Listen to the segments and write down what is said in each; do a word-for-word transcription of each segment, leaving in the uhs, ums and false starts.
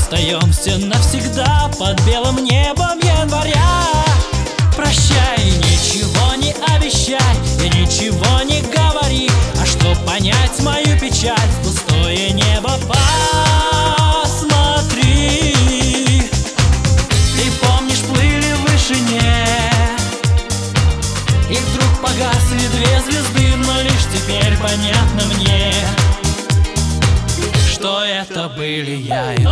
расстаемся навсегда под белым небом января. Прощай, ничего не обещай и ничего не говори, а чтоб понять мою печаль, в пустое небо посмотри. Ты помнишь, плыли в вышине, и вдруг погасли две звезды, но лишь теперь понятно мне, что это были я и ты.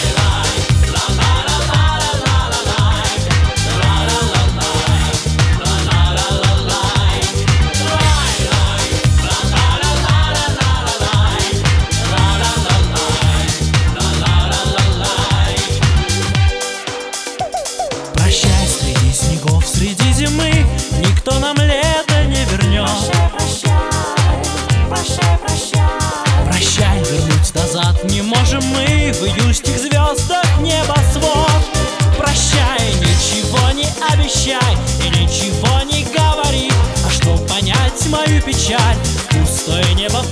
Прощай, среди снегов, среди зимы, никто нам лето не вернет. Прощай, прощай, прощай, Прощай, вернуть назад не можем мы, в июльских звездах небосвод. Прощай, ничего не обещай и ничего не говори, а чтоб понять мою печаль, в пустое небо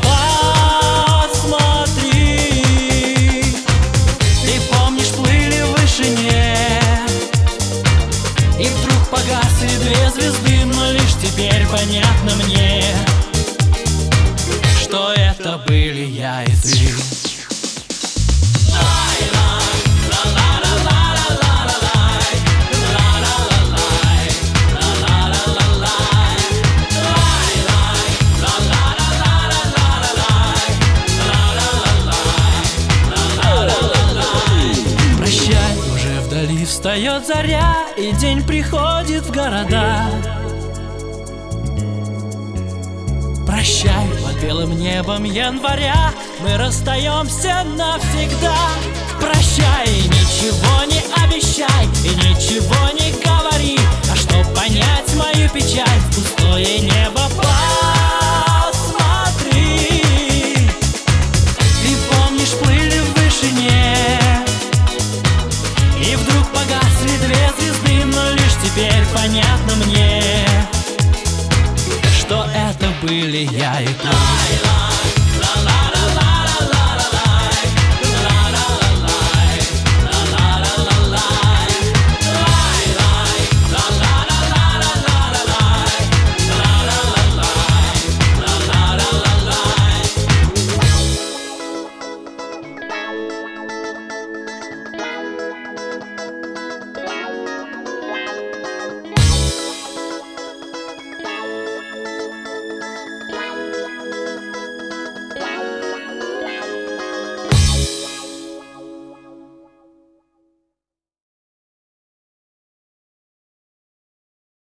посмотри. Ты помнишь, плыли в вышине, и вдруг погасли две звезды, но лишь теперь понятно мне, что это были я и ты. Прощай, уже вдали встает заря, и день приходит в города. Прощай, под белым небом января мы расстаемся навсегда. Прощай, ничего не обещай и ничего не говори, а чтоб понять мою печаль, в пустое небо посмотри. Ты помнишь, плыли в вышине, и вдруг погасли две звезды, но лишь теперь понятно мне, что это были я и ты.